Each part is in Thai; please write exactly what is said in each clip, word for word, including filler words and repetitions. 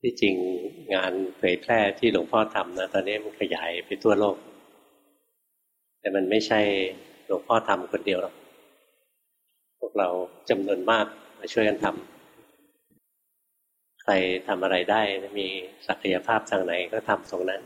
ที่จริงงานเผยแพร่ที่หลวงพ่อทำนะตอนนี้มันขยายไปทั่วโลกแต่มันไม่ใช่หลวงพ่อทำคนเดียวหรอกพวกเราจำนวนมากมาช่วยกันทำใครทำอะไรได้มีศักยภาพทางไหนก็ทำตรงนั้น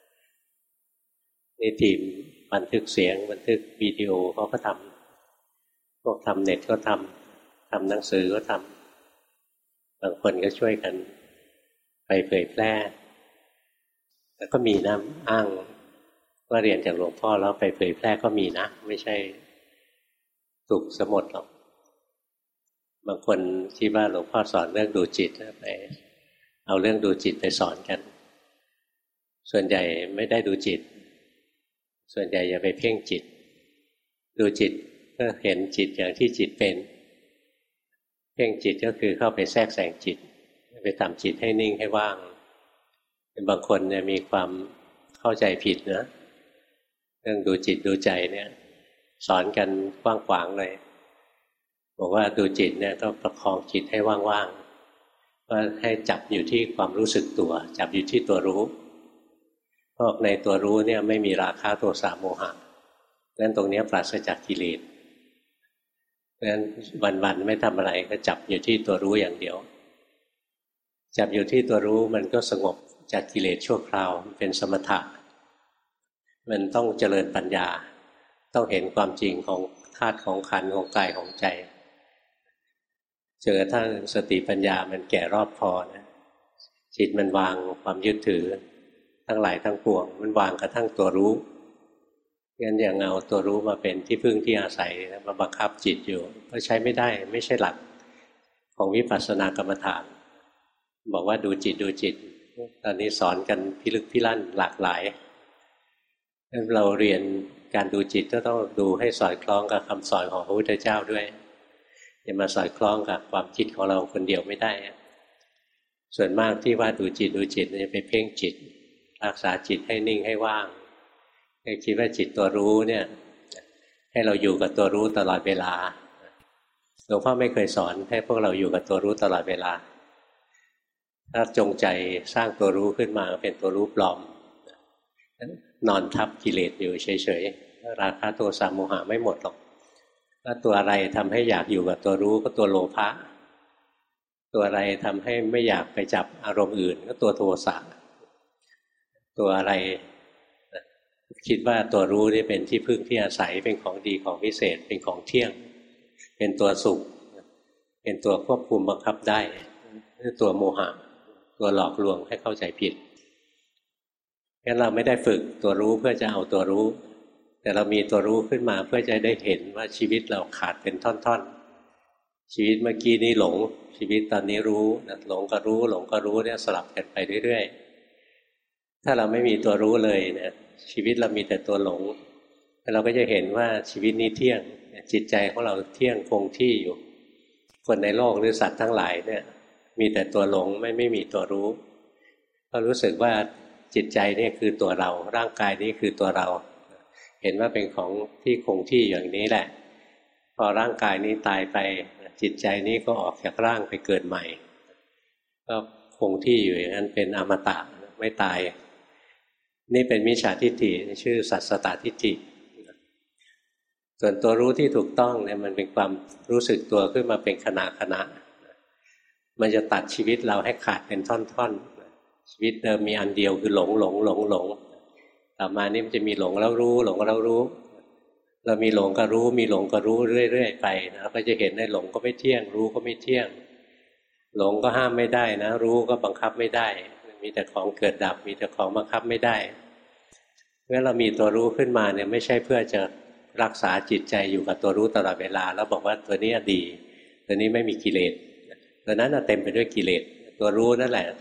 นี่ทีมบันทึกเสียงบันทึกวิดีโอเขาก็ทำพวกทำเน็ตก็ทำทำหนังสือก็ทำบางคนก็ช่วยกันไปเผยแพร่แล้วก็มีนะอ้างว่าเรียนจากหลวงพ่อแล้วไปเผยแพร่ก็มีนะไม่ใช่ถูกสมดหรอกบางคนคิดว่าหลวงพ่อสอนเรื่องดูจิตไปเอาเรื่องดูจิตไปสอนกันส่วนใหญ่ไม่ได้ดูจิตส่วนใหญ่อย่าไปเพ่งจิตดูจิตก็เห็นจิตอย่างที่จิตเป็นเพ่งจิตก็คือเข้าไปแทรกแซงจิตไปทำจิตให้นิ่งให้ว่างบางคนเนี่ยมีความเข้าใจผิดนะเรื่องดูจิตดูใจเนี่ยสอนกันกว้างขวางเลยบอกว่าดูจิตเนี่ยต้องประคองจิตให้ว่างๆว่าให้จับอยู่ที่ความรู้สึกตัวจับอยู่ที่ตัวรู้เพราะในตัวรู้เนี่ยไม่มีราคะโทสะโมหะงั้นตรงนี้ปราศจากกิเลสงั้นวันๆไม่ทำอะไรก็จับอยู่ที่ตัวรู้อย่างเดียวจับอยู่ที่ตัวรู้มันก็สงบจากกิเลสชั่วคราวเป็นสมถะมันต้องเจริญปัญญาต้องเห็นความจริงของธาตุของขันธ์ของกายของใจจนกระทั่งสติปัญญามันแก่รอบพอนะจิตมันวางความยึดถือทั้งหลายทั้งปวงมันวางกระทั่งตัวรู้งั้นอย่างเอาตัวรู้มาเป็นที่พึ่งที่อาศัยมาบังคับจิตอยู่ก็ใช้ไม่ได้ไม่ใช่หลักของวิปัสสนากรรมฐานบอกว่าดูจิตดูจิตตอนนี้สอนกันพิลึกพิลั่นหลากหลายงั้นเราเรียนการดูจิตก็ต้องดูให้สอดคล้องกับคำสอนของพระพุทธเจ้าด้วยอย่ามาสอดคล้องกับความคิดของเราคนเดียวไม่ได้ส่วนมากที่ว่าดูจิตดูจิตจะไปเพ่งจิตรักษาจิตให้นิ่งให้ว่างคิดว่าจิตตัวรู้เนี่ยให้เราอยู่กับตัวรู้ตลอดเวลาหลวงพ่อไม่เคยสอนให้พวกเราอยู่กับตัวรู้ตลอดเวลาถ้าจงใจสร้างตัวรู้ขึ้นมาเป็นตัวรู้ปลอมนอนทับกิเลสอยู่เฉยๆราคะโทสะโมหะไม่หมดหรอกถ้าตัวอะไรทำให้อยากอยู่กับตัวรู้ก็ตัวโลภะตัวอะไรทำให้ไม่อยากไปจับอารมณ์อื่นก็ตัวโทสะตัวอะไรคิดว่าตัวรู้นี่เป็นที่พึ่งที่อาศัยเป็นของดีของพิเศษเป็นของเที่ยงเป็นตัวสุขเป็นตัวควบคุมบังคับได้นี่ตัวโมหะตัวหลอกลวงให้เข้าใจผิดงั้นเราไม่ได้ฝึกตัวรู้เพื่อจะเอาตัวรู้แต่เรามีตัวรู้ขึ้นมาเพื่อจะได้เห็นว่าชีวิตเราขาดเป็นท่อนๆชีวิตเมื่อกี้นี้หลงชีวิตตอนนี้รู้หลงก็รู้หลงก็รู้เนี่ยสลับกันไปเรื่อยๆถ้าเราไม่มีตัวรู้เลยเนี่ยชีวิตเรามีแต่ตัวหลงเราก็จะเห็นว่าชีวิตนี้เที่ยงจิตใจของเราเที่ยงคงที่อยู่คนในโลกหรือสัตว์ทั้งหลายเนี่ยมีแต่ตัวหลงไม่ไม่มีตัวรู้ก็รู้สึกว่าจิตใจนี่คือตัวเราร่างกายนี้คือตัวเราเห็นว่าเป็นของที่คงที่อย่างนี้แหละพอร่างกายนี้ตายไปจิตใจนี้ก็ออกจากร่างไปเกิดใหม่ก็คงที่อยู่อย่างนั้นเป็นอมตะไม่ตายนี่เป็นมิจฉาทิฏฐิชื่อสัสสตทิฏฐิส่วนตัวรู้ที่ถูกต้องเนี่ยมันเป็นความรู้สึกตัวขึ้นมาเป็นขณะขณะมันจะตัดชีวิตเราให้ขาดเป็นท่อนๆชีวิตเดิมมีอันเดียวคือหลงหลงหลงหลงต่อมานี่มันจะมีหลงแล้วรู้หลงแล้วรู้เรามีหลงก็รู้มีหลงก็รู้เรื่อยๆไปนะก็จะเห็นได้หลงก็ไม่เที่ยงรู้ก็ไม่เที่ยงหลงก็ห้ามไม่ได้นะรู้ก็บังคับไม่ได้มีแต่ของเกิดดับมีแต่ของบังคับไม่ได้เมื่อเรามีตัวรู้ขึ้นมาเนี่ยไม่ใช่เพื่อจะรักษาจิตใจอยู่กับตัวรู้ตลอดเวลาแล้วบอกว่าตัวนี้ดีตัวนี้ไม่มีกิเลสตัวนั้นเต็มไปด้วยกิเลสตัวรู้นั่นแหละ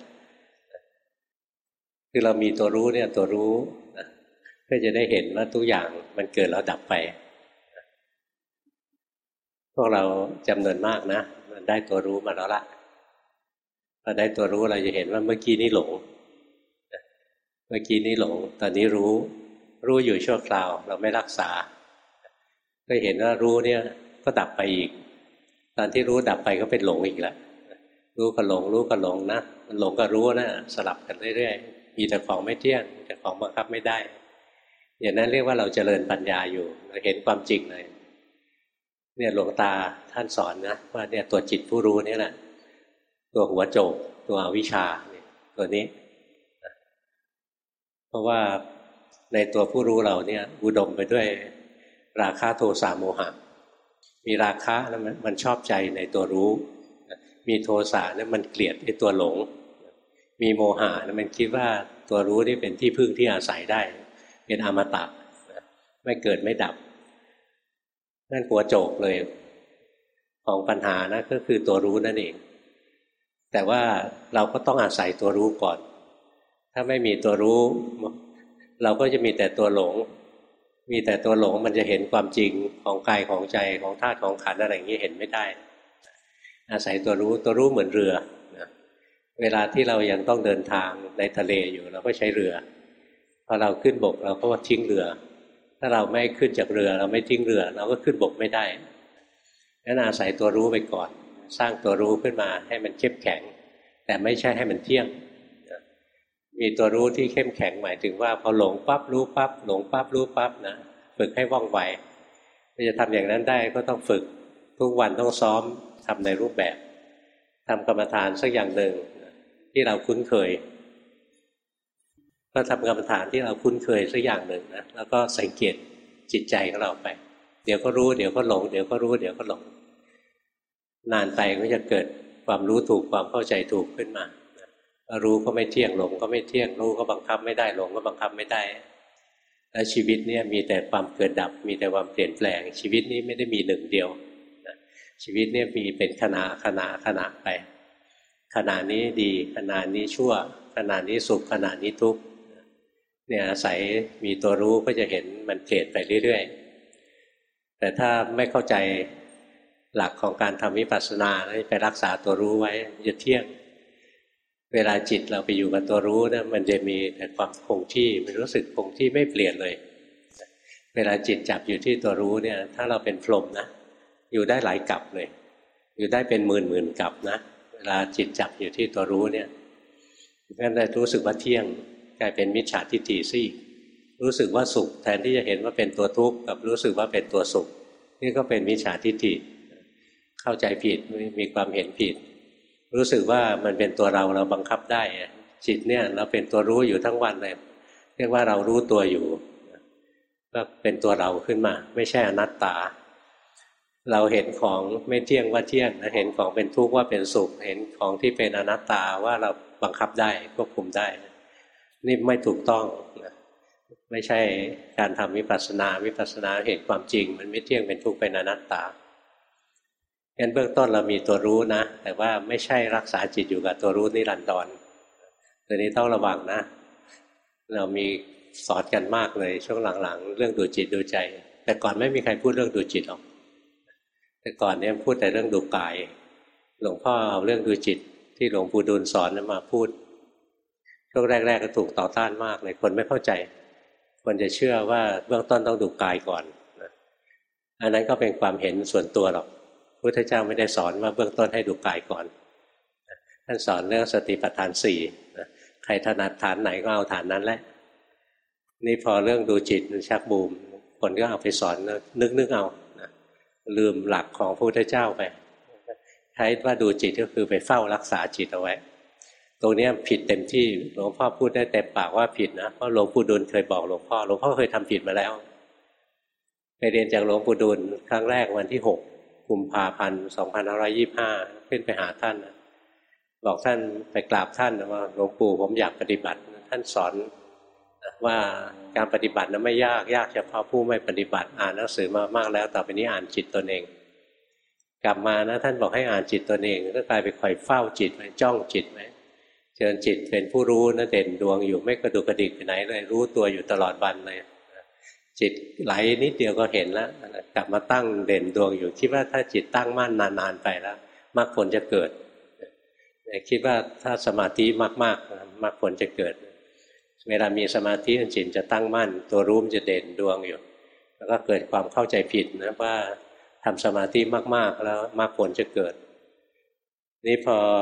คือเรามีตัวรู้เนี่ยตัวรู้เพื่อจะได้เห็นว่าทุกอย่างมันเกิดแล้วดับไปพวกเราจำนวนมากนะมันได้ตัวรู้มาแล้วล่ะพอได้ตัวรู้เราจะเห็นว่าเมื่อกี้นี้หลงเมื่อกี้นี้หลงตอนนี้รู้รู้อยู่ชั่วคราวเราไม่รักษาก็เห็นว่ารู้เนี่ยก็ดับไปอีกตอนที่รู้ดับไปก็เป็นหลงอีกแล้วรู้กับหลงรู้กับหลงนะมันหลงกับรู้นะสลับกันเรื่อยๆมีแต่ของไม่เที่ยงแต่ของบังคับไม่ได้อย่างนั้นเรียกว่าเราเจริญปัญญาอยู่เราเห็นความจริงเลยเนี่ยหลวงตาท่านสอนนะว่าเนี่ยตัวจิตผู้รู้นี่แหละตัวหัวโจกตัวอวิชชาเนี่ยตัวนี้เพราะว่าในตัวผู้รู้เราเนี่ยอุดมไปด้วยราคะโทสะโมหะมีราคะแล้วมันชอบใจในตัวรู้มีโทสะแล้วมันเกลียดไอ้ตัวหลงมีโมหะแล้วมันคิดว่าตัวรู้นี่เป็นที่พึ่งที่อาศัยได้เป็นอมตะไม่เกิดไม่ดับนั่นหัวโจกเลยของปัญหานะก็คือตัวรู้นั่นเองแต่ว่าเราก็ต้องอาศัยตัวรู้ก่อนถ้าไม่มีตัวรู้เราก็จะมีแต่ตัวหลงมีแต่ตัวหลงมันจะเห็นความจริงของกายของใจของธาตุของขันธ์อะไรอย่างนี้เห็นไม่ได้อาศัยตัวรู้ตัวรู้เหมือนเรือนะเวลาที่เรายังต้องเดินทางในทะเลอยู่เราก็ใช้เรือพอเราขึ้นบกเราก็ทิ้งเรือถ้าเราไม่ขึ้นจากเรือเราไม่ทิ้งเรือเราก็ขึ้นบกไม่ได้งั้นอาศัยตัวรู้ไปก่อนสร้างตัวรู้ขึ้นมาให้มันเข้มแข็งแต่ไม่ใช่ให้มันเที่ยงมีตัวรู้ที่เข้มแข็งหมายถึงว่าพอหลงปั๊บรู้ปั๊บหลงปั๊บรู้ปั๊บนะฝึกให้ว่องไวจะทำอย่างนั้นได้ก็ต้องฝึกทุกวันต้องซ้อมทำในรูปแบบทำกรรมฐานสักอย่างหนึ่งที่เราคุ้นเคยก็ทำกรรมฐานที่เราคุ้นเคยสักอย่างหนึ่งนะแล้วก็สังเกตจิตใจของเราไปเดี๋ยวก็รู้เดี๋ยวก็หลงเดี๋ยวก็รู้เดี๋ยวก็หลงนานไปก็จะเกิดความรู้ถูกความเข้าใจถูกขึ้นมารู้ก็ไม่เที่ยงหลงก็ไม่เที่ยงรู้ก็บังคับไม่ได้หลงก็บังคับไม่ได้และชีวิตนี้มีแต่ความเกิดดับมีแต่ความเปลี่ยนแปลงชีวิตนี้ไม่ได้มีหนึ่งเดียวชีวิตนี้มีเป็นขณะขณะขณะไปขณะนี้ดีขณะนี้ชั่วขณะนี้สุขขณะนี้ทุกข์เนี่ยอาศัยมีตัวรู้ก็จะเห็นมันเปลี่ยนไปเรื่อยๆแต่ถ้าไม่เข้าใจหลักของการทำวิปัสสนาไปรักษาตัวรู้ไว้จะเที่ยงเวลาจิตเราไปอยู่กับตัวรู้นะมันจะมีแต่ความคงที่มันรู้สึกคงที่ไม่เปลี่ยนเลยเวลาจิตจับอยู่ที่ตัวรู้เนี่ยถ้าเราเป็นพรหมนะอยู่ได้หลายกลับเลยอยู่ได้เป็นหมื่นหมื่นกลับนะเวลาจิตจับอยู่ที่ตัวรู้เนี่ยงั้นได้รู้สึกว่าเที่ยงกลายเป็นมิจฉาทิฏฐิซิรู้สึกว่าสุขแทนที่จะเห็นว่าเป็นตัวทุกข์กับรู้สึกว่าเป็นตัวสุขนี่ก็เป็นมิจฉาทิฏฐิเข้าใจผิดมีความเห็นผิดรู้สึกว่ามันเป็นตัวเราเราบังคับได้จิตเนี่ยเราเป็นตัวรู้อยู่ทั้งวันเลยเรียกว่าเรารู้ตัวอยู่ก็เป็นตัวเราขึ้นมาไม่ใช่อนัตตาเราเห็นของไม่เที่ยงว่าเที่ยงเห็นของเป็นทุกข์ว่าเป็นสุขเห็นของที่เป็นอนัตตาว่าเราบังคับได้ควบคุมได้นี่ไม่ถูกต้องนะไม่ใช่การทำวิปัสสนาวิปัสสนาเห็นความจริงมันไม่เที่ยงเป็นทุกข์เป็นอนัตตางั้นเบื้องต้นเรามีตัวรู้นะแต่ว่าไม่ใช่รักษาจิตอยู่กับตัวรู้นิรันดรตัวนี้ต้องระวังนะเรามีสอนกันมากเลยช่วงหลังๆเรื่องดูจิตดูใจแต่ก่อนไม่มีใครพูดเรื่องดูจิตหรอกแต่ก่อนเนี่ยพูดแต่เรื่องดูกายหลวงพ่อเอาเรื่องดูจิตที่หลวงปู่ดูลสอนมาพูดช่วงแรกๆก็ถูกต่อต้านมากเลยคนไม่เข้าใจคนจะเชื่อว่าเบื้องต้นต้องดูกายก่อนนะอันนั้นก็เป็นความเห็นส่วนตัวหรอกพุทธเจ้าไม่ได้สอนว่าเบื้องต้นให้ดูกายก่อนท่านสอนเรื่องสติปัฏฐานสี่ใครถนัดฐานไหนก็เอาฐานนั้นแหละนี่พอเรื่องดูจิตมันชักบูมคนก็เอาไปสอนนึกนึกเอาลืมหลักของพระพุทธเจ้าไปใช้ว่าดูจิตก็คือไปเฝ้ารักษาจิตเอาไว้ตรงนี้ผิดเต็มที่หลวงพ่อพูดได้เต็มปากว่าผิดนะเพราะหลวงปู่ดูลเคยบอกหลวงพ่อหลวงพ่อเคยทำผิดมาแล้วไปเรียนจากหลวงปู่ดูลครั้งแรกวันที่หกกุมภาพันธ์สองพันห้าร้อยยี่สิบห้าขึ้นไปหาท่านบอกท่านไปกราบท่านว่าหลวงปู่ผมอยากปฏิบัติท่านสอนว่าการปฏิบัตินั้นไม่ยากยากเฉพาะผู้ไม่ปฏิบัติอ่านหนังสือมามากแล้วต่อไปนี้อ่านจิตตนเองกลับมานะท่านบอกให้อ่านจิตตนเองก็กลายไปคอยเฝ้าจิตไว้จ้องจิตไว้เชิญจิตเป็นผู้รู้นะเด่นดวงอยู่ไม่กระดุกกระดิกไปไหนเลยรู้ตัวอยู่ตลอดวันเลยจิตไหลนิดเดียวก็เห็นแล้วกลับมาตั้งเด่นดวงอยู่คิดว่าถ้าจิตตั้งมั่นนานๆไปแล้วมรรคผลจะเกิดคิดว่าถ้าสมาธิมากๆมรรคผลจะเกิดเวลามีสมาธิจิตจะตั้งมั่นตัวรู้มันจะเด่นดวงอยู่แล้วก็เกิดความเข้าใจผิดนะว่าทำสมาธิมากๆแล้วมรรคผลจะเกิดนี่พอ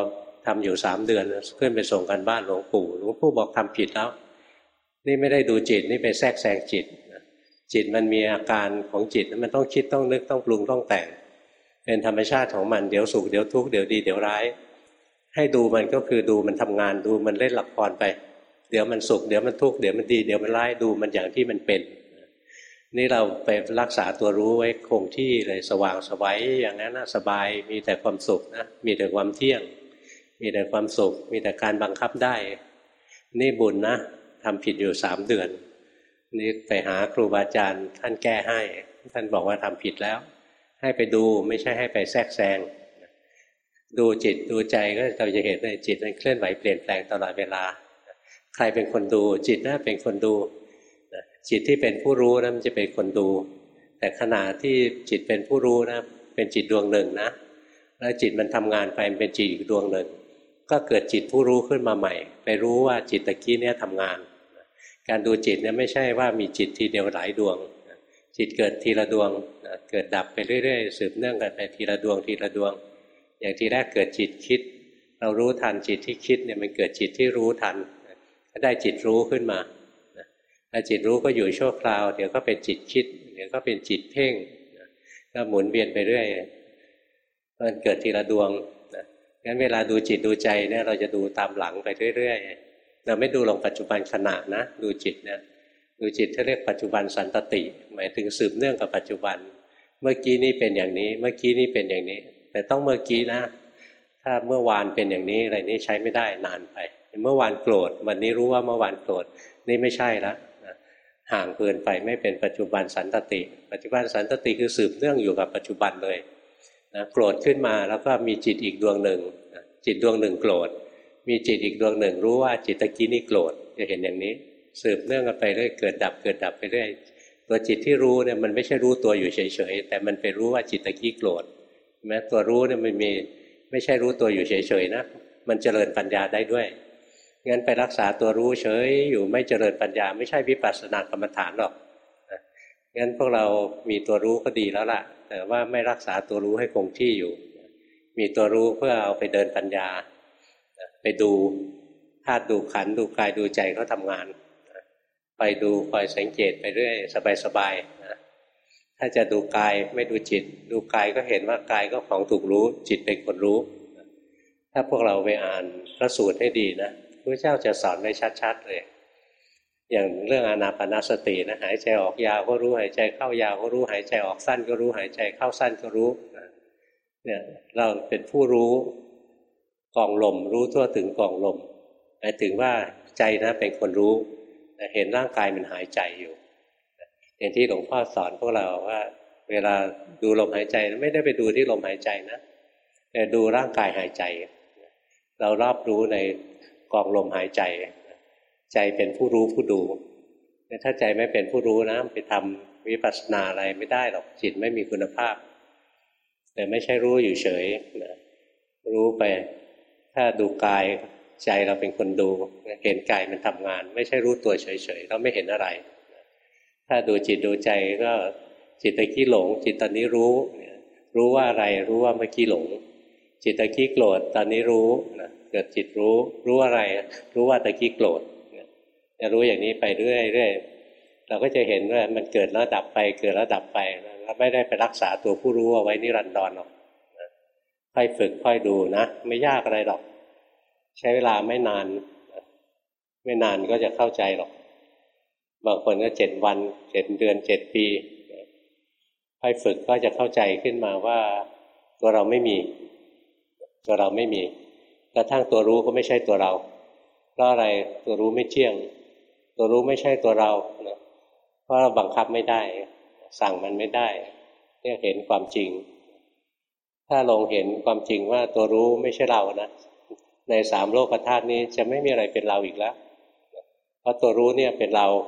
ทำอยู่สามเดือนขึ้นไปส่งกันบ้านหลวงปู่หลวงปู่บอกทำผิดแล้วนี่ไม่ได้ดูจิตนี่ไปแทรกแซงจิตจิตมันมีอาการของจิตมันต้องคิดต้องนึกต้องปรุงต้องแต่งเป็นธรรมชาติของมันเดี๋ยวสุขเดี๋ยวทุกข์เดี๋ยวดีเดี๋ยวร้ายให้ดูมันก็คือดูมันทำงานดูมันเล่นละครไปเดี๋ยวมันสุขเดี๋ยวมันทุกข์เดี๋ยวมันดีเดี๋ยวมันร้ายดูมันอย่างที่มันเป็นนี่เราไปรักษาตัวรู้ไว้คงที่เลยสว่างสวัยอย่างนั้นนะสบายมีแต่ความสุขนะมีแต่ความเที่ยงมีแต่ความสุขมีแต่การบังคับได้นี่บุญนะทำผิดอยู่สามเดือนนี่ไปหาครูบาอาจารย์ท่านแก้ให้ท่านบอกว่าทำผิดแล้วให้ไปดูไม่ใช่ให้ไปแทรกแซงดูจิตดูใจก็เราจะเห็นเลยจิตมันเคลื่อนไหวเปลี่ยนแปลงตลอดเวลาใครเป็นคนดูจิตนะเป็นคนดูจิตที่เป็นผู้รู้นะมันจะเป็นคนดูแต่ขณะที่จิตเป็นผู้รู้นะเป็นจิตดวงหนึ่งนะแล้วจิตมันทำงานไปเป็นจิตอีกดวงหนึ่งก็เกิดจิตผู้รู้ขึ้นมาใหม่ไปรู้ว่าจิตตะกี้เนี่ยทำงานการดูจิตเนี่ยไม่ใช่ว่ามีจิตทีเดียวหลายดวงจิตเกิดทีละดวงเกิดดับไปเรื่อยๆสืบเนื่องกันไปทีละดวงทีละดวงอย่างทีแรกเกิดจิตคิดเรารู้ทันจิตที่คิดเนี่ยมันเกิดจิตที่รู้ทันก็ได้จิตรู้ขึ้นมาถ้าจิตรู้ก็อยู่ชั่วคราวเดี๋ยวก็เป็นจิตคิดเดี๋ยวก็เป็นจิตเพ่งก็หมุนเวียนไปเรื่อยมันเกิดทีละดวงงั้นเวลาดูจิตดูใจเนี่ยเราจะดูตามหลังไปเรื่อยๆเราไม่ดูลงปัจจุบันขณะนะดูจิตเนี่ยดูจิตที่เรียกปัจจุบันสันตติหมายถึงสืบเนื่องกับปัจจุบันเมื่อกี้นี้เป็นอย่างนี้เมื่อกี้นี้เป็นอย่างนี้แต่ต้องเมื่อกี้นะถ้าเมื่อวานเป็นอย่างนี้อะไรนี้ใช้ไม่ได้นานไปเมื่อวานโกรธวันนี้รู้ว่าเมื่อวานโกรธนี่ไม่ใช่ละห่างเกินไปไม่เป็นปัจจุบันสันตติปัจจุบันสันตติคือสืบเนื่องอยู่กับปัจจุบันเลยนะโกรธขึ้นมาแล้วก็มีจิตอีกดวงหนึ่งจิตดวงหนึ่งโกรธมีจิตอีกดวงหนึ่งรู้ว่าจิตตะกี้นี่โกรธจะเห็นอย่างนี้สืบเนื่องกันไปเรื่อยเกิดดับเกิดดับไปเรื่อยตัวจิตที่รู้เนี่ยมันไม่ใช่รู้ตัวอยู่เฉยๆแต่มันไปรู้ว่าจิตตะกี้โกรธแม้ตัวรู้เนี่ยมันมีไม่ใช่รู้ตัวอยู่เฉยๆนะมันเจริญปัญญาได้ด้วยงั้นไปรักษาตัวรู้เฉยอยู่ไม่เจริญปัญญาไม่ใช่วิปัสสนากรรมฐานหรอกงั้นพวกเรามีตัวรู้ก็ดีแล้วล่ะแต่ว่าไม่รักษาตัวรู้ให้คงที่อยู่มีตัวรู้เพื่อเอาไปเดินปัญญาไปดูธาตุดูขันธ์ดูกายดูใจเขาทำงานไปดูคอยสังเกตไปเรื่อยสบายๆถ้าจะดูกายไม่ดูจิตดูกายก็เห็นว่ากายก็ของถูกรู้จิตเป็นคนรู้ถ้าพวกเราไปอ่านพระสูตรให้ดีนะพระเจ้าจะสอนไว้ชัดๆเลยอย่างเรื่องอานาปานสตินะหายใจออกยาวก็รู้หายใจเข้ายาวก็รู้หายใจออกสั้นก็รู้หายใจเข้าสั้นก็รู้เนี่ยเราเป็นผู้รู้กองลมรู้ทั่วถึงกองลมหมายถึงว่าใจนะเป็นคนรู้เห็นร่างกายมันหายใจอยู่อย่างที่หลวงพ่อสอนพวกเราว่าเวลาดูลมหายใจไม่ได้ไปดูที่ลมหายใจนะแต่ดูร่างกายหายใจเรารอบรู้ในกองลมหายใจใจเป็นผู้รู้ผู้ดูถ้าใจไม่เป็นผู้รู้นะไปทำวิปัสสนาอะไรไม่ได้หรอกจิตไม่มีคุณภาพแต่ไม่ใช่รู้อยู่เฉยนะรู้ไปถ้าดูกายใจเราเป็นคนดูเห็นกายมันทำงานไม่ใช่รู้ตัวเฉยๆเราไม่เห็นอะไรถ้าดูจิตดูใจก็จิตตะกี้หลงจิตตอนนี้รู้รู้ว่าอะไรรู้ว่าเมื่อกี้หลงจิตตะกี้โกรธตอนนี้รู้นะเกิดจิตรู้รู้อะไรรู้ว่าตะกี้โกรธจะรู้อย่างนี้ไปเรื่อยๆเราก็จะเห็นว่ามันเกิดแล้วดับไปเกิดแล้วดับไปเราไม่ได้ไปรักษาตัวผู้รู้เอาไว้นิรันดรหรอกค่อยฝึกค่อยดูนะไม่ยากอะไรหรอกใช้เวลาไม่นานไม่นานก็จะเข้าใจหรอกบางคนก็เจ็ดวันเจ็ดเดือนเจ็ดปีค่อยฝึกก็จะเข้าใจขึ้นมาว่าตัวเราไม่มีตัวเราไม่มีกระทั่งตัวรู้ก็ไม่ใช่ตัวเราเพราะอะไรตัวรู้ไม่เที่ยงตัวรู้ไม่ใช่ตัวเรานะเพราะเราบังคับไม่ได้สั่งมันไม่ได้เนี่ยเห็นความจริงถ้าลงเห็นความจริงว่าตัวรู้ไม่ใช่เรานะในสามโลกธาตุนี้จะไม่มีอะไรเป็นเราอีกแล้วเพราะตัวรู้เนี่ยเป็นเรา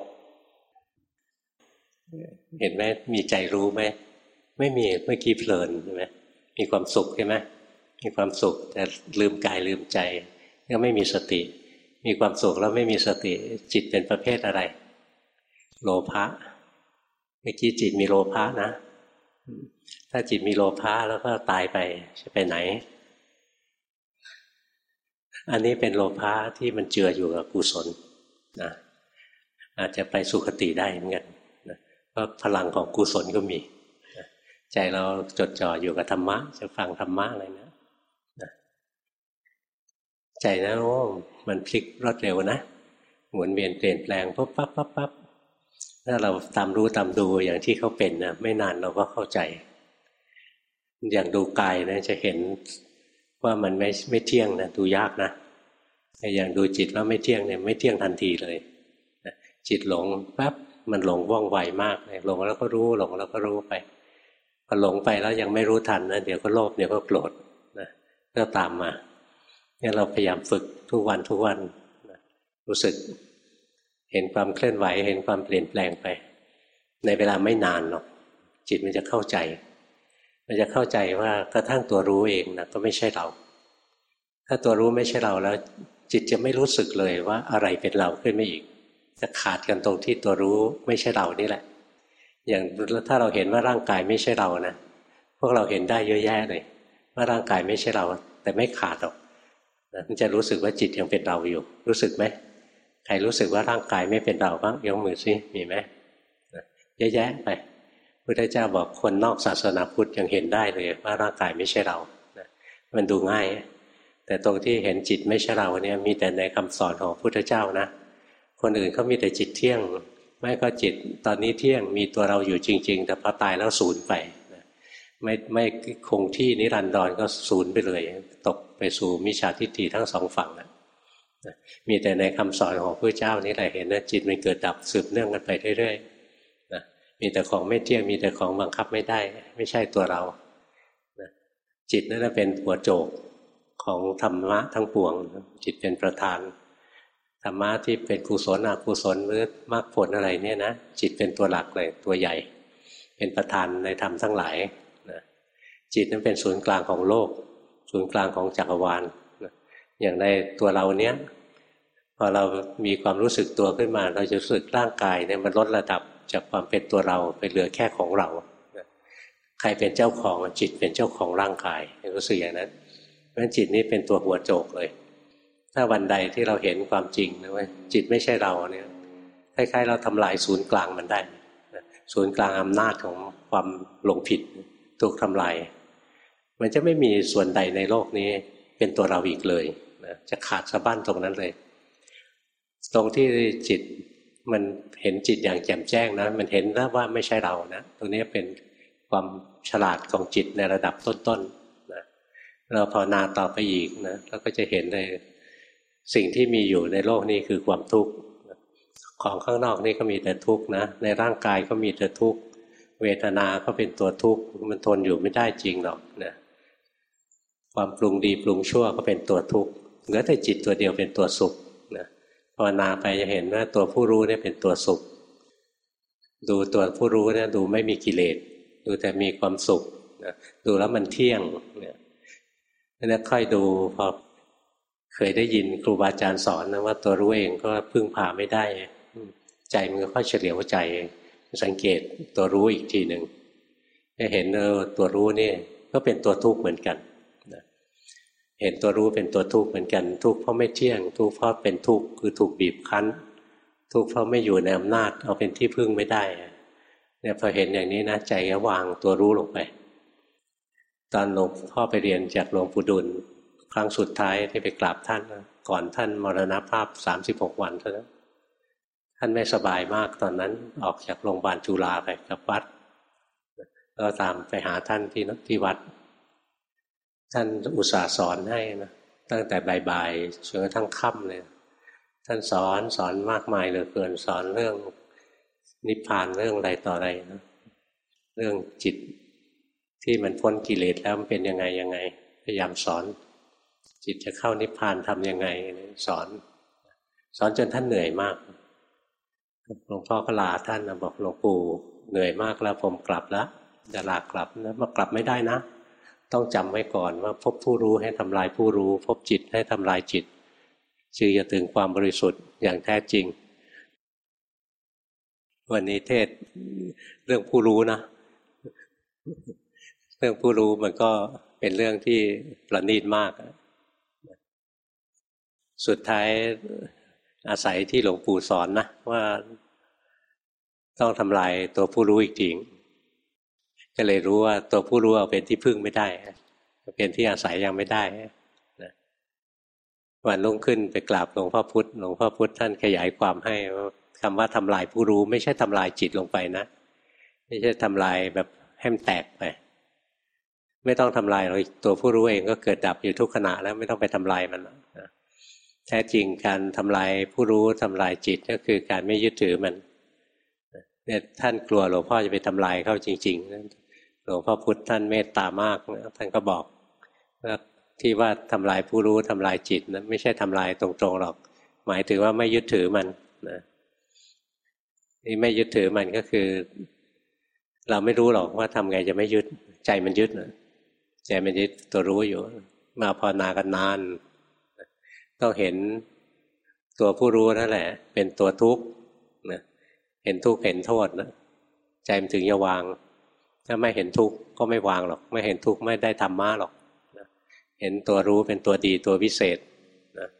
เห็นไหมมีใจรู้ไหมไม่มีเมื่อกี้เพลินใช่ไหมมีความสุขใช่ไหมมีความสุขแต่ลืมกายลืมใจก็ไม่มีสติมีความสุขแล้วไม่มีสติจิตเป็นประเภทอะไรโลภะเมื่อกี้จิตมีโลภะนะถ้าจิตมีโลภะแล้วก็ตายไปจะไปไหนอันนี้เป็นโลภะที่มันเจืออยู่กับกุศลนะอาจจะไปสุคติได้เหมือนกันนะเพราะพลังของกุศลก็มีนะใจเราจดจ่ออยู่กับธรรมะจะฟังธรรมะอะไรนะนะใจนะโอ้มันพลิกรวดเร็วนะหมุนเวียนเปลี่ยนแปลงปุ๊บปั๊บปั๊บปั๊บถ้าเราตามรู้ตามดูอย่างที่เขาเป็นนะไม่นานเราก็เข้าใจอย่างดูกายนะจะเห็นว่ามันไม่ไม่เที่ยงนะดูยากนะแต่อย่างดูจิตว่าไม่เที่ยงเนี่ยไม่เที่ยงทันทีเลยจิตหลงปั๊บมันหลงว่องไวมากเลยหลงแล้วก็รู้หลงแล้วก็รู้ไปพอหลงไปแล้วยังไม่รู้ทันนะเดี๋ยวก็โลภเดี๋ยวก็โกรธนะก็ตามมาเนี่ยเราพยายามฝึกทุกวันทุกวันนะรู้สึกเห็นความเคลื่อนไหวเห็นความเปลี่ยนแปลงไปในเวลาไม่นานหรอกจิตมันจะเข้าใจมันจะเข้าใจว่ากระทั่งตัวรู้เองนะก็ไม่ใช่เราถ้าตัวรู้ไม่ใช่เราแล้วจิตจะไม่รู้สึกเลยว่าอะไรเป็นเราขึ้นมาอีกจะขาดกันตรงที่ตัวรู้ไม่ใช่เรานี่แหละอย่างถ้าเราเห็นว่าร่างกายไม่ใช่เรานะพวกเราเห็นได้เยอะแยะเลยว่าร่างกายไม่ใช่เราแต่ไม่ขาดหรอกมันจะรู้สึกว่าจิตยังเป็นเราอยู่รู้สึกไหมใครรู้สึกว่าร่างกายไม่เป็นเราบ้างยกมือซิมีไหมเยอะแยะไปพุทธเจ้าบอกคนนอกศาสนาพุทธยังเห็นได้เลยว่าร่างกายไม่ใช่เรามันดูง่ายแต่ตรงที่เห็นจิตไม่ใช่เราเนี่ยมีแต่ในคำสอนของพุทธเจ้านะคนอื่นเขามีแต่จิตเที่ยงไม่ก็จิตตอนนี้เที่ยงมีตัวเราอยู่จริงๆแต่พอตายแล้วสูญไปไม่ไม่คงที่นิรันดรก็สูญไปเลยตกไปสู่มิจฉาทิฏฐิทั้งสองฝั่งนะมีแต่ในคำสอนของพระเจ้านี่แหละเห็นนะจิตมันเกิดดับสืบเนื่องกันไปเรื่อยๆนะมีแต่ของไม่เที่ยงมีแต่ของบังคับไม่ได้ไม่ใช่ตัวเรานะจิตนั่นเป็นหัวโจกของธรรมะทั้งปวงจิตเป็นประธานธรรมะที่เป็นกุศลอกุศลหรือมรรคผลอะไรเนี่ยนะจิตเป็นตัวหลักเลยตัวใหญ่เป็นประธานในธรรมทั้งหลายนะจิตนั้นเป็นศูนย์กลางของโลกศูนย์กลางของจักรวาลนะอย่างในตัวเราเนี้ยพอเรามีความรู้สึกตัวขึ้นมาเราจะรู้สึกร่างกายเนี่ยมันลดระดับจากความเป็นตัวเราไปเหลือแค่ของเรานะใครเป็นเจ้าของจิตเป็นเจ้าของร่างกายรู้สึกอย่างนั้นเพราะฉะนั้นจิตนี้เป็นตัวหัวโจกเลยถ้าวันใดที่เราเห็นความจริงนะว่าจิตไม่ใช่เราเนี่ยคล้ายๆเราทำลายศูนย์กลางมันได้ศูนย์กลางอำนาจของความหลงผิดถูกทำลายมันจะไม่มีส่วนใดในโลกนี้เป็นตัวเราอีกเลยนะจะขาดสะบั้นตรงนั้นเลยตรงที่จิตมันเห็นจิตอย่างแจ่มแจ้งนะมันเห็นแล้วว่าไม่ใช่เรานะตรงนี้เป็นความฉลาดของจิตในระดับต้นๆนะเราภาวนาต่อไปอีกนะเราก็จะเห็นเลยสิ่งที่มีอยู่ในโลกนี้คือความทุกข์ของข้างนอกนี่ก็มีแต่ทุกข์นะในร่างกายก็มีแต่ทุกข์เวทนาก็เป็นตัวทุกข์มันทนอยู่ไม่ได้จริงหรอกนะความปรุงดีปรุงชั่วก็เป็นตัวทุกข์เหลือแต่จิตตัวเดียวเป็นตัวสุขนะภาวนาไปจะเห็นว่าตัวผู้รู้เนี่ยเป็นตัวสุขดูตัวผู้รู้เนี่ยดูไม่มีกิเลสดูแต่มีความสุขนะดูแล้วมันเที่ยงเนี่ยนั่นค่อยดูพอเคยได้ยินครูบาอาจารย์สอนนะว่าตัวรู้เองก็พึ่งพาไม่ได้ใจมันก็ค่อยเฉลียวใจสังเกตตัวรู้อีกทีหนึ่งจะเห็นเออตัวรู้นี่ก็เป็นตัวทุกข์เหมือนกันนะเห็นตัวรู้เป็นตัวทุกข์เหมือนกันทุกข์เพราะไม่เที่ยงทุกข์เพราะเป็นทุกข์คือถูกบีบคั้นทุกข์เพราะไม่อยู่ในอำนาจเอาเป็นที่พึ่งไม่ได้เนี่ยพอเห็นอย่างนี้นะใจก็วางตัวรู้ลงไปตอนหลวงพ่อไปเรียนจากหลวงปู่ดุลครั้งสุดท้ายที่ไปกราบท่านก่อนท่านมรณภาพสามสิบหกวันเท่านั้นท่านไม่สบายมากตอนนั้นออกจากโรงพยาบาลจุฬาไปกับวัดก็ตามไปหาท่านที่ที่วัดท่านอุตส่าห์สอนให้นะตั้งแต่บ่ายๆจนกระทั่งค่ำเลยท่านสอนสอนมากมายเหลือเกินสอนเรื่องนิพพานเรื่องอะไรต่ออะไรนะเรื่องจิตที่มันพ้นกิเลสแล้วมันเป็นยังไงยังไงพยายามสอนจิตจะเข้านิพพานทำยังไงสอนสอนจนท่านเหนื่อยมากหลวงพ่อก็ลาท่านนะบอกหลวงปู่เหนื่อยมากแล้วผมกลับแล้วจะลากลับนะมากลับไม่ได้นะต้องจำไว้ก่อนว่าพบผู้รู้ให้ทำลายผู้รู้พบจิตให้ทำลายจิตจึงจะถึงความบริสุทธิ์อย่างแท้จริงวันนี้เทศเรื่องผู้รู้นะเรื่องผู้รู้มันก็เป็นเรื่องที่ประณีตมากสุดท้ายอาศัยที่หลวงปู่สอนนะว่าต้องทำลายตัวผู้รู้อีกทีก็เลยรู้ว่าตัวผู้รู้เอาเป็นที่พึ่งไม่ได้เป็นที่อาศัยยังไม่ได้นะวันรุ่งขึ้นไปกราบหลวงพ่อพุธหลวงพ่อพุธท่านขยายความให้คำว่าทำลายผู้รู้ไม่ใช่ทำลายจิตลงไปนะไม่ใช่ทำลายแบบให้มันแตกไปไม่ต้องทำลายเราตัวผู้รู้เองก็เกิดดับอยู่ทุกขณะแล้วไม่ต้องไปทำลายมันนะแท้จริงการทำลายผู้รู้ทำลายจิตก็คือการไม่ยึดถือมันเนี่ยท่านกลัวหลวงพ่อจะไปทำลายเขาจริงๆหลวงพ่อพุธท่านเมตตามากนะท่านก็บอกว่าที่ว่าทำลายผู้รู้ทำลายจิตนะไม่ใช่ทำลายตรงๆหรอกหมายถึงว่าไม่ยึดถือมันนะนี่ไม่ยึดถือมันก็คือเราไม่รู้หรอกว่าทำไงจะไม่ยึดใจมันยึดนะใจมันยึดตัวรู้อยู่มาภาวนากันนานต้องเห็นตัวผู้รู้นั่นแหละเป็นตัวทุกข์นะเห็นทุกข์เห็นโทษนะใจมันถึงจะวางถ้าไม่เห็นทุกข์ก็ไม่วางหรอกไม่เห็นทุกข์ไม่ได้ธรรมะหรอกนะเห็นตัวรู้เป็นตัวดีตัววิเศษนะ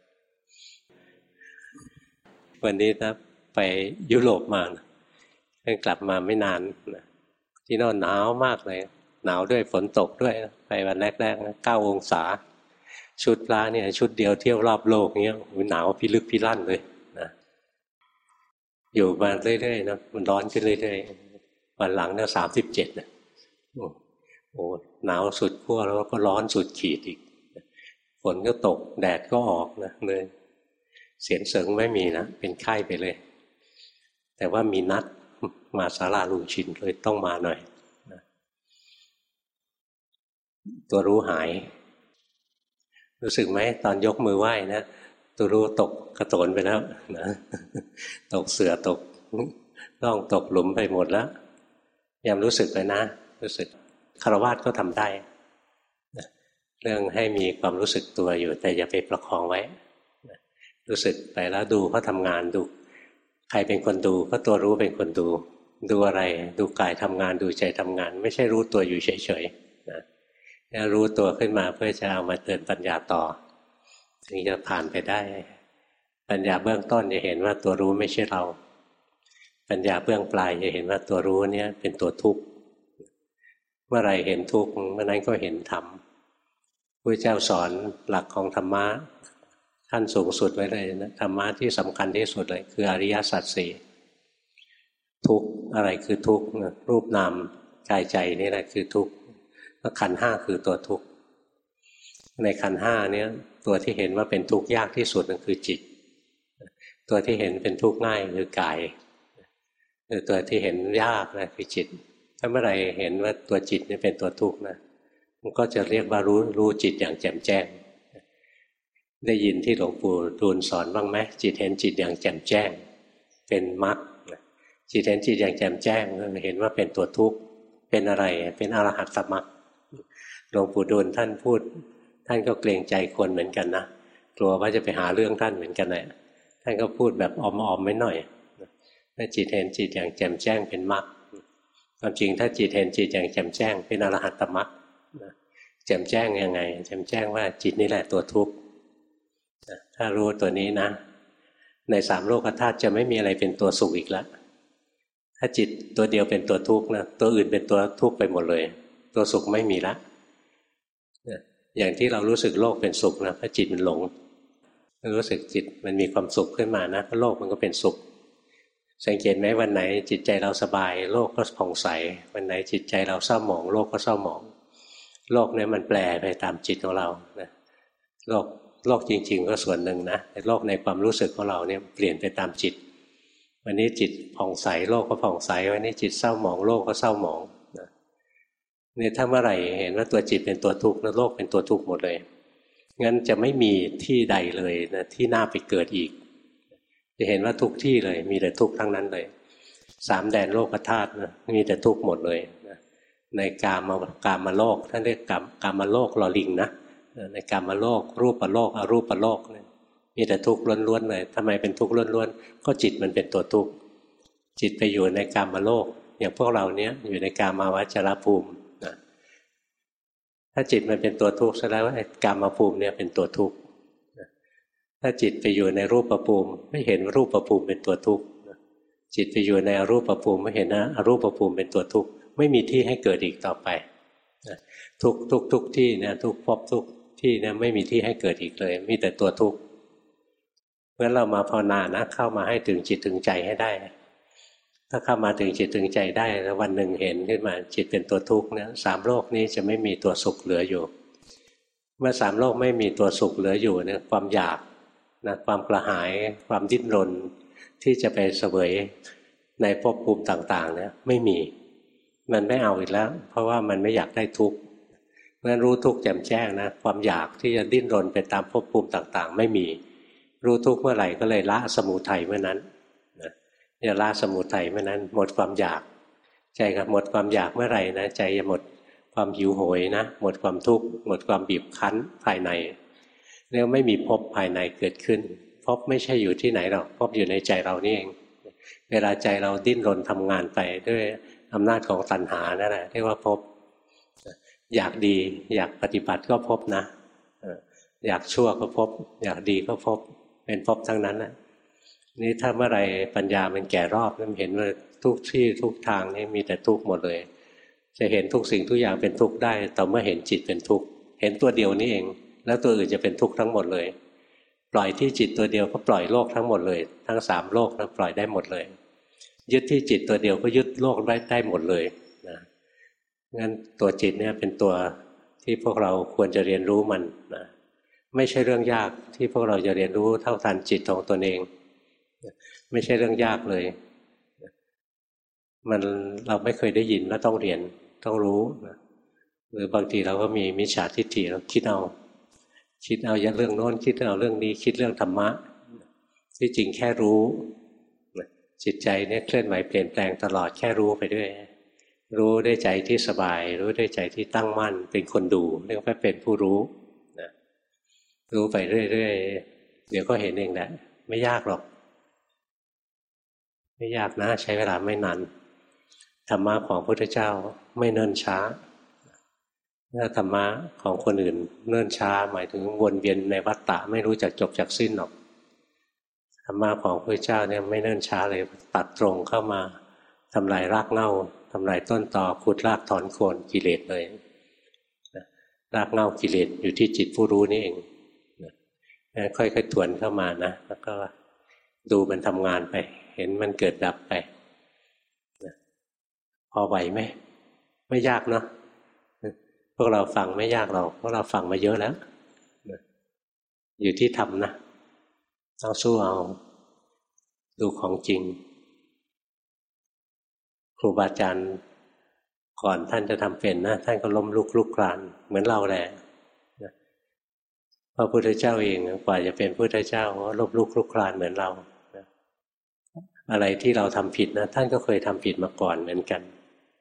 วันนี้นะไปยุโรปมานะเพิ่งกลับมาไม่นานนะที่โน่นหนาวมากเลยหนาวด้วยฝนตกด้วยนะไปวันแรกๆนะเก้าองศาชุดพระเนี่ยชุดเดียวเที่ยวรอบโลกเงี้ยหนาวพิลึกพิลั่นเลยนะอยู่มาเรื่อยๆนะมันร้อนขึ้นเรื่อยๆวันหลังเนี่ยสามสิบเจ็ดนะโอ้หนาวสุดขั้วแล้วก็ร้อนสุดขีดอีกฝนก็ตกแดดก็ออกนะเลยเสียงเสริงไม่มีนะเป็นไข้ไปเลยแต่ว่ามีนัดมาศาลาลุงชินเลยต้องมาหน่อยนะตัวรู้หายรู้สึกไหมตอนยกมือไหว้นะตัวรู้ตกกระโตนไปแล้วนะตกเสือตกล่องตกหลุมไปหมดแล้วยังรู้สึกเลยนะรู้สึกฆราวาสก็ทำได้นะเรื่องให้มีความรู้สึกตัวอยู่แต่อย่าไปประคองไว้นะรู้สึกไปแล้วดูเขาทำงานดูใครเป็นคนดูก็ตัวรู้เป็นคนดูดูอะไรดูกายทำงานดูใจทำงานไม่ใช่รู้ตัวอยู่เฉยๆนะรู้ตัวขึ้นมาเพื่อจะเอามาเตือนปัญญาต่อถึงจะผ่านไปได้ปัญญาเบื้องต้นจะเห็นว่าตัวรู้ไม่ใช่เราปัญญาเบื้องปลายจะเห็นว่าตัวรู้เนี่ยเป็นตัวทุกข์เมื่อไรเห็นทุกข์เมื่อนั้นก็เห็นธรรมพระเจ้าสอนหลักของธรรมะขั้นสูงสุดไว้เลยนะธรรมะที่สำคัญที่สุดเลยคืออริยสัจสี่ทุกข์อะไรคือทุกข์รูปนามกายใจนี่แหละคือทุกข์แล้วขันธ์ห้าคือตัวทุกข์ในขันธ์ห้านี้ตัวที่เห็นว่าเป็นทุกข์ยากที่สุดนั่นคือจิตตัวที่เห็นเป็นทุกข์ง่ายคือกายตัวที่เห็นยากนะคือจิตถ้าเมื่อไรเห็นว่าตัวจิตนี่เป็นตัวทุกข์นะมันก็จะเรียกว่ารู้รู้จิตอย่างแจ่มแจ้งได้ยินที่หลวงปู่ดูลสอนบ้างไหมจิตเห็นจิตอย่างแจ่มแจ้งเป็นมรรคจิตเห็นจิตอย่างแจ่มแจ้งเห็นว่าเป็นตัวทุกข์เป็นอะไรเป็นอรหัตตมรรคหลวงปู่ดูลท่านพูดท่านก็เกรงใจคนเหมือนกันนะกลัวว่าจะไปหาเรื่องท่านเหมือนกันแหละท่านก็พูดแบบออมๆไม่หน่อยถ้าจิตเห็นจิตอย่างแจ่มแจ้งเป็นมรรคความจริงถ้าจิตเห็นจิตอย่างแจ่มแจ้งเป็นอรหัตตมรรคแจ่มแจ้งยังไงแจ่มแจ้งว่าจิตนี่แหละตัวทุกข์ถ้ารู้ตัวนี้นะในสามโลกธาตุจะไม่มีอะไรเป็นตัวสุขอีกแล้วถ้าจิตตัวเดียวเป็นตัวทุกข์นะตัวอื่นเป็นตัวทุกข์ไปหมดเลยตัวสุขไม่มีละอย่างที่เรารู้สึกโลกเป็นสุขนะเพราะจิตมันหลงรู้สึกจิตมันมีความสุขขึ้นมานะโลกมันก็เป็นสุขสังเกตไหมวันไหนจิตใจเราสบายโลกก็ผ่องใสวันไหนจิตใจเราเศร้าหมองโลกก็เศร้าหมองโลกนี้มันแปรไปตามจิตของเรานะโลกโลกจริงๆก็ส่วนหนึ่งนะแต่โลกในความรู้สึกของเราเนี่ยเปลี่ยนไปตามจิตวันนี้จิตผ่องใสโลกก็ผ่องใสวันนี้จิตเศร้าหมองโลกก็เศร้าหมองนะเนี่ยถ้าเมื่อไหร่เห็นว่าตัวจิตเป็นตัวทุกข์แล้วโลกเป็นตัวทุกข์หมดเลยงั้นจะไม่มีที่ใดเลยนะที่น่าไปเกิดอีกจะเห็นว่าทุกที่เลยมีแต่ทุกข์ทั้งนั้นเลยสามแดนโลกธาตุนะมีแต่ทุกข์หมดเลยนะในกามกามโลกท่านเรียกกามกามโลกลอลิงนะในกามโลกรูปโลกอรูปโลกเนี่ยมีแต่ทุกข์ล้วนๆเลยทำไมเป็นทุกข์ล้วนๆก็จิตมันเป็นตัวทุกข์จิตไปอยู่ในกามโลกอย่างพวกเราเนี้ยอยู่ในกามาวจรภูมินะถ้าจิตมันเป็นตัวทุกข์แสดงว่ากามภูมิเนี่ยเป็นตัวทุกข์ถ้าจิตไปอยู่ในรูปภูมิไม่เห็นรูปภูมิเป็นตัวทุกข์จิตไปอยู่ในอรูปภูมิไม่เห็นนะอรูปภูมิเป็นตัวทุกข์ไม่มีที่ให้เกิดอีกต่อไปทุกทุกทุกที่นะทุกภพทุกที่นะไม่มีที่ให้เกิดอีกเลยมีแต่ตัวทุกข์เพราะเรามาภาวนานะเข้ามาให้ถึงจิตถึงใจให้ได้ถ้าเข้ามาถึงจิตถึงใจได้แล้ววันหนึ่งเห็นขึ้นมาจิตเป็นตัวทุกข์นะสามโลกนี้จะไม่มีตัวสุขเหลืออยู่เมื่อสามโลกไม่มีตัวสุขเหลืออยู่เนี่ยความอยากนะความกระหายความดิ้นรนที่จะไปเสวยในภพภูมิต่างๆเนี่ยไม่มีมันไม่เอาอีกแล้วเพราะว่ามันไม่อยากได้ทุกข์เพราะฉะนั้นรู้ทุกข์แจ่มแจ้งนะความอยากที่จะดิ้นรนไปตามภพภูมิต่างๆไม่มีรู้ทุกข์เมื่อไหร่ก็เลยละสมุทัยเมื่อนั้นนะเนี่ยละสมุทัยเมื่อนั้นหมดความอยากใจกับหมดความอยากเมื่อไหร่นะใจจะหมดความหิวโหยนะหมดความทุกข์หมดความบีบคั้นภายในเรียกไม่มีภพภายในเกิดขึ้นภพไม่ใช่อยู่ที่ไหนหรอกภพอยู่ในใจเรานี่เองเวลาใจเราดิ้นรนทำงานไปด้วยอำนาจของตัณหานั่นแหละเรียกว่าภพอยากดีอยากปฏิบัติก็ภพนะอยากชั่วก็ภพอยากดีก็ภพเป็นภพทั้งนั้นแหละนี่ถ้าเมื่อไรปัญญามันแก่รอบมันเห็นว่าทุกที่ทุกทางนี่มีแต่ทุกข์หมดเลยจะเห็นทุกสิ่งทุกอย่างเป็นทุกข์ได้ต่อเมื่อเห็นจิตเป็นทุกข์เห็นตัวเดียวนี่เองแล้วตัวอื่นจะเป็นทุกข์ทั้งหมดเลยปล่อยที่จิตตัวเดียวก็ปล่อยโลกทั้งหมดเลยทั้งสามโลกนะปล่อยได้หมดเลยยึดที่จิตตัวเดียวก็ยึดโลกไว้ได้หมดเลยนะงั้นตัวจิตเนี่ยเป็นตัวที่พวกเราควรจะเรียนรู้มันนะไม่ใช่เรื่องยากที่พวกเราจะเรียนรู้เท่าทันจิตของตนเองไม่ใช่เรื่องยากเลยมันเราไม่เคยได้ยินแล้วต้องเรียนต้องรู้นะหรือบางทีเราก็มีมิจฉาทิฏฐิเราคิดเอาคิดเอาอย่างเรื่องโน้นคิดเอาเรื่องนี้คิดเรื่องธรรมะที่จริงแค่รู้จิตใจเนี่ยเคลื่อนไหวเปลี่ยนแปลงตลอดแค่รู้ไปด้วยรู้ด้วยใจที่สบายรู้ด้วยใจที่ตั้งมั่นเป็นคนดูเรียกว่าเป็นผู้รู้นะรู้ไปเรื่อยๆเดี๋ยวก็เห็นเองแหละไม่ยากหรอกไม่ยากนะใช้เวลาไม่นานธรรมะของพระพุทธเจ้าไม่เนิ่นช้าถ้าธรรมะของคนอื่นเนิ่นช้าหมายถึงวนเวียนในวัฏฏะไม่รู้จักจบจักสิ้นหรอกธรรมะของพระเจ้าเนี่ยไม่เนิ่นช้าเลยตัดตรงเข้ามาทำลายรากเหง้าทำลายต้นตอขุดรากถอนโคนกิเลสเลยรากเหง้ากิเลสอยู่ที่จิตผู้รู้นี่เองค่อยๆถวนเข้ามานะแล้วก็ดูมันทำงานไปเห็นมันเกิดดับไปพอไหวไหมไม่ยากเนาะพวกเราฟังไม่ยากหรอกพวกเราฟังมาเยอะแล้วอยู่ที่ทำนะต้องสู้เอาดูของจริงครูบาอาจารย์ก่อนท่านจะทำเป็นนะท่านก็ล้มลุกคลุกคลานเหมือนเราแหละพระพุทธเจ้าเองกว่าจะเป็นพุทธเจ้าก็ล้มลุกคลุกคลานเหมือนเราอะไรที่เราทำผิดนะท่านก็เคยทำผิดมาก่อนเหมือนกัน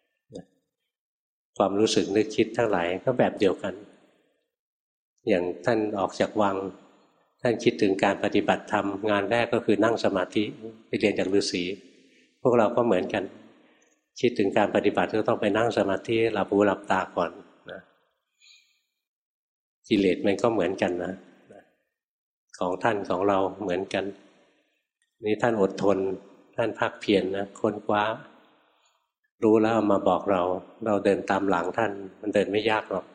ความรู้สึกนึกคิดทั้งหลายก็แบบเดียวกันอย่างท่านออกจากวังท่านคิดถึงการปฏิบัติธรรมงานแรกก็คือนั่งสมาธิไปเรียนจากฤาษีพวกเราก็เหมือนกันคิดถึงการปฏิบัติก็ต้องไปนั่งสมาธิหลับหูหลับตาก่อนนะกิเลสมันก็เหมือนกันนะของท่านของเราเหมือนกันนี่ท่านอดทนท่านภาคเพียร นะค้นคว้ารู้แล้วเอามาบอกเราเราเดินตามหลังท่านมันเดินไม่ยากหรอก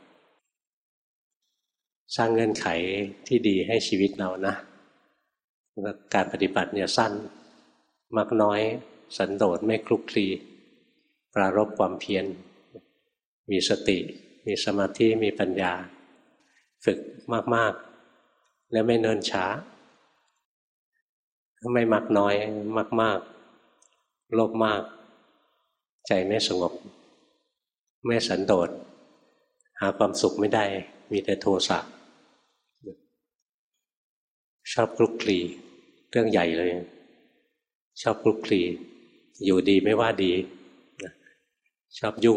สร้างเงื่อนไขที่ดีให้ชีวิตเรานะการปฏิบัติเนี่ยสั้นมักน้อยสันโดษไม่คลุกคลีปรารภความเพียรมีสติมีสมาธิมีปัญญาฝึกมากๆแล้วไม่เนิ่นช้าไม่มักน้อยมากๆโลภมากใจไม่สงบไม่สันโดษหาความสุขไม่ได้มีแต่โทสะชอบคลุกคลีเรื่องใหญ่เลยชอบคลุกคลีอยู่ดีไม่ว่าดีชอบยุ่ง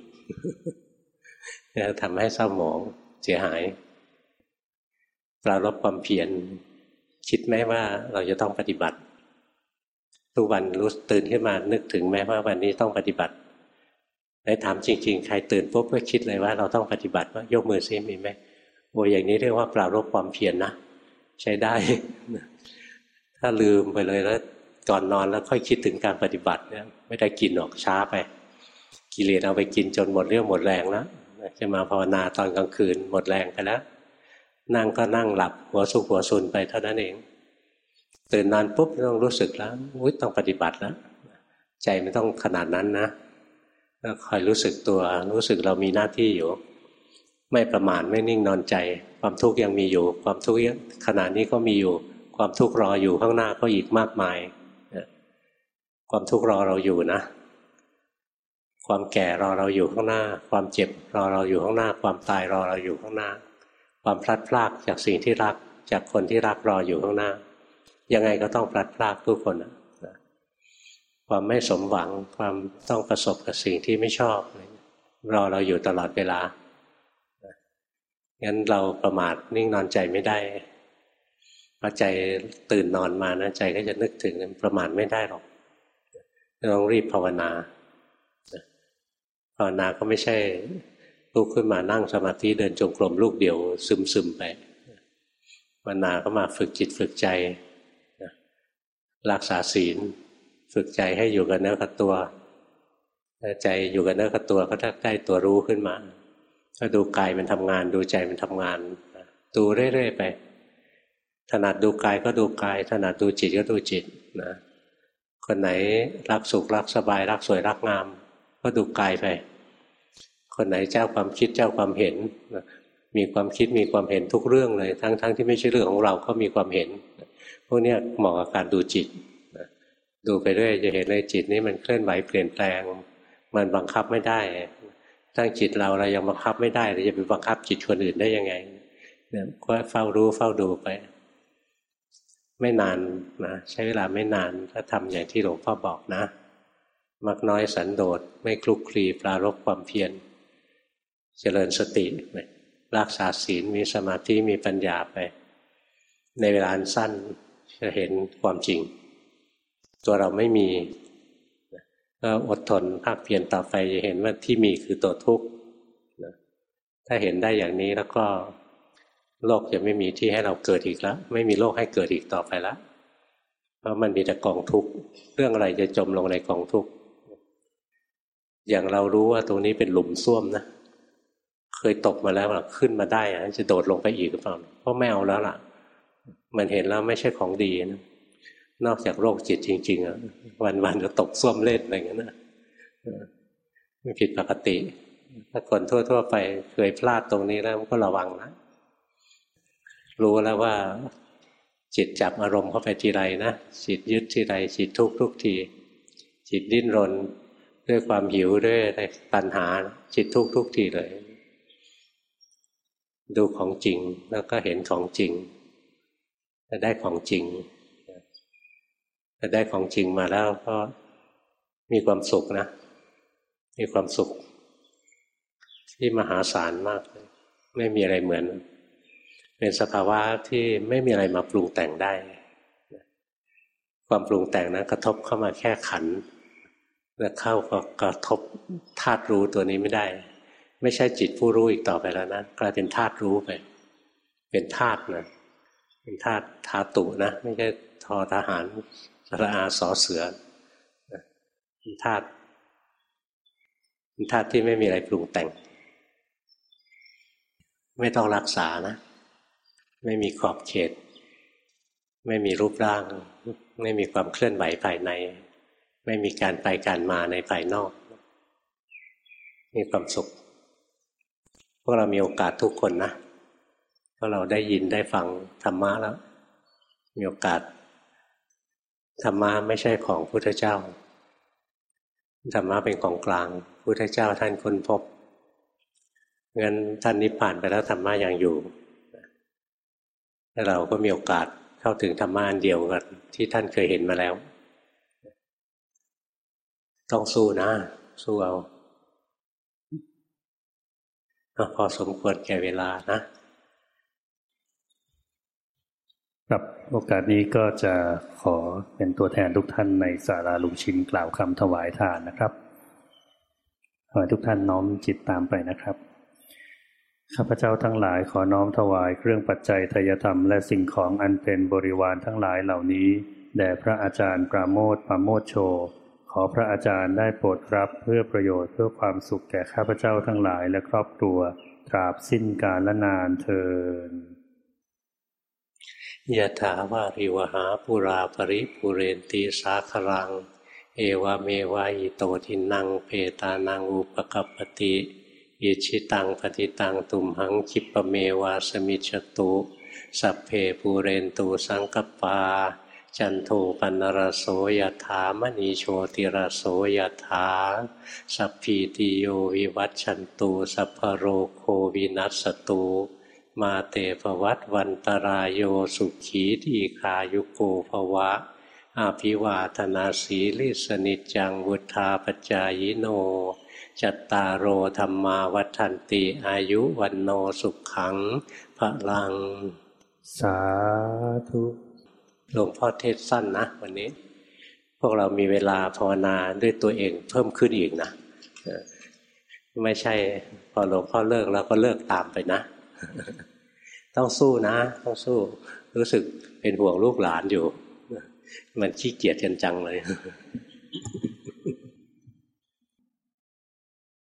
ทำให้เศร้าหมองเสียหายปรารภความเพียรคิดไหมว่าเราจะต้องปฏิบัติทุกวันรู้ตื่นขึ้นมานึกถึงไหมว่าวันนี้ต้องปฏิบัติได้ถามจริงๆใครตื่นปุ๊บก็คิดเลยว่าเราต้องปฏิบัติว่ายกมือซิมีไหมโอ้อย่างนี้เรียกว่าปรารภความเพียรนะใช้ได้ถ้าลืมไปเลยแล้วก่อนนอนแล้วค่อยคิดถึงการปฏิบัติเนี่ยไม่ได้กินหรอกช้าไปกิเลสเอาไปกินจนหมดเรี่ยวหมดแรงแล้วจะมาภาวนาตอนกลางคืนหมดแรงไปแล้วนั่งก็นั่งหลับหัวสุกหัวซุนไปเท่านั้นเองตื่นนอนปุ๊บต้องรู้สึกแล้วอุ๊ยต้องปฏิบัติแล้วใจไม่ต้องขนาดนั้นนะแล้วคอยรู้สึกตัวรู้สึกเรามีหน้าที่อยู่ไม่ประมาทไม่นิ่งนอนใจความทุกข์ยังมีอยู่ความทุกข์ขณะนี้ก็มีอยู่ความทุกข์รออยู่ข้างหน้าก็อีกมากมายความทุกข์รอเราอยู่นะความแก่รอเราอยู่ข้างหน้าความเจ็บรอเราอยู่ข้างหน้าความตายรอเราอยู่ข้างหน้าความพลัดพรากจากสิ่งที่รักจากคนที่รักรออยู่ข้างหน้ายังไงก็ต้องพลัดพรากทุกคนนะความไม่สมหวังความต้องประสบกับสิ่งที่ไม่ชอบรอเราอยู่ตลอดเวลางั้นเราประมาทนิ่งนอนใจไม่ได้พอใจตื่นนอนมานะใจก็จะนึกถึงประมาทไม่ได้หรอกต้องรีบภาวนาภาวนาก็ไม่ใช่ลุกขึ้นมานั่งสมาธิเดินจงกรมลูกเดียวซึมๆไปภาวนาก็มาฝึกจิตฝึกใจรักษาศีลฝึกใจให้อยู่กับเนื้อกับตัวใจอยู่กับเนื้อกับตัวก็ถ้าได้ตัวรู้ขึ้นมาก็ดูกายมันทำงานดูใจมันทำงานดูเรื่อยๆไปถนัดดูกายก็ดูกายถนัดดูจิตก็ดูจิตนะคนไหนรักสุขรักสบายรักสวยรักงามก็ดูกายไปคนไหนเจ้าความคิดเจ้าความเห็นมีความคิดมีความเห็นทุกเรื่องเลยทั้งๆ ท, ที่ไม่ใช่เรื่องของเราก็มีความเห็นพวกนี้เหมาะกับการดูจิตดูไปเรื่อยจะเห็นเลยจิตนี้มันเคลื่อนไหวเปลี่ยนแปลงมันบังคับไม่ได้ตั้งจิตเราเรายังบังคับไม่ได้เราจะไปบังคับจิตคนอื่นได้ยังไงเนี่ยก็เฝ้ารู้เฝ้าดูไปไม่นานนะใช้เวลาไม่นานถ้าทำอย่างที่หลวงพ่อบอกนะมักน้อยสันโดษไม่คลุกคลีปรารภความเพียรเจริญสติรักษาศีลมีสมาธิมีปัญญาไปในเวลาสั้นจะเห็นความจริงตัวเราไม่มีก็อดทนภาคเพียรต่อไปจะเห็นว่าที่มีคือตัวทุกข์ถ้าเห็นได้อย่างนี้แล้วก็โลกจะไม่มีที่ให้เราเกิดอีกแล้วไม่มีโลกให้เกิดอีกต่อไปแล้วเพราะมันมีแต่กองทุกข์เรื่องอะไรจะจมลงในกองทุกข์อย่างเรารู้ว่าตรงนี้เป็นหลุมส้วมนะเคยตกมาแล้วขึ้นมาได้อะจะโดดลงไปอีกหรือเปล่าเพราะไม่เอาแล้วล่ะมันเห็นแล้วไม่ใช่ของดีนะนอกจากโรคจิตจริงๆอ่ะวันๆก็ตกส้วมเล่นอะไรอย่างนั้นนะไม่ผิดปกติถ้าคนทั่วๆไปเคยพลาดตรงนี้แล้วก็ระวังนะรู้แล้วว่าจิตจับอารมณ์เข้าไปทีไรนะจิตยึดทีไรจิตทุกทุกทีจิตดิ้นรนด้วยความหิวด้วยตัณหาจิตทุกทุกทีเลยดูของจริงแล้วก็เห็นของจริงจะได้ของจริงจะได้ของจริงมาแล้วก็มีความสุขนะมีความสุขที่มหาศาลมากเลยไม่มีอะไรเหมือนเป็นสภาวะที่ไม่มีอะไรมาปรุงแต่งได้ความปรุงแต่งนะกระทบเข้ามาแค่ขันแล้วเข้าก็กระทบธาตุรู้ตัวนี้ไม่ได้ไม่ใช่จิตผู้รู้อีกต่อไปแล้วนะกลายเป็นธาตุรู้ไปเป็นธาตุนะเป็นธาตุธาตุนะไม่ใช่ทอทหารสระอาสอเสือเป็นธาตุเป็นธาตุที่ไม่มีอะไรปรุงแต่งไม่ต้องรักษานะไม่มีขอบเขตไม่มีรูปร่างไม่มีความเคลื่อนไหวภายในไม่มีการไปการมาในภายนอกมีความสุขพวกเรามีโอกาสทุกคนนะเพราะเราได้ยินได้ฟังธรรมะแล้วมีโอกาสธรรมะไม่ใช่ของพุทธเจ้าธรรมะเป็นของกลางพุทธเจ้าท่านค้นพบงั้นท่านนิพพานไปแล้วธรรมะยังอยู่เราก็มีโอกาสเข้าถึงธรรมะอันเดียวกันที่ท่านเคยเห็นมาแล้วต้องสู้นะสู้เอาพอสมควรแก่เวลานะครับโอกาสนี้ก็จะขอเป็นตัวแทนทุกท่านในศาลาลุงชินกล่าวคำถวายทานนะครับขอให้ทุกท่านน้อมจิตตามไปนะครับข้าพเจ้าทั้งหลายขอน้อมถวายเครื่องปัจจัยไตรยธรรมและสิ่งของอันเป็นบริวารทั้งหลายเหล่านี้แด่พระอาจารย์ปราโมทย์ปราโมทย์โชขอพระอาจารย์ได้โปรดรับเพื่อประโยชน์เพื่อความสุขแก่ข้าพเจ้าทั้งหลายและครอบครัวตราบสิ้นกาลนานเทอญยะถาวาริวหาปุราปริปุเรนติสาคลังเอวเมวะอิโตทินังเปตานังอุปกัปปติอิชิตังปฏิตังตุมหังคิปเมวาสมิจฉตุสัพเพปูเรนตูสังกปาจันโทปนรโสยถามณีโชติรโสยถาสัพพีติโยวิวัชชันตุสัพพโรโควินัสตุมาเตภวัตวันตรายโยสุขีทีคายุโกภวะอาภิวาทนาสีลิสนิจังวุธาปจายโนจัตตารโอธรรมาวัฏันติอายุวันโนสุขังพลังสาธุหลวงพ่อเทศสั้นนะวันนี้พวกเรามีเวลาภาวนาด้วยตัวเองเพิ่มขึ้นอีกนะไม่ใช่พอหลวงพ่อเลิกแล้วก็เลิกตามไปนะต้องสู้นะต้องสู้รู้สึกเป็นห่วงลูกหลานอยู่มันขี้เกียจกันจังเลย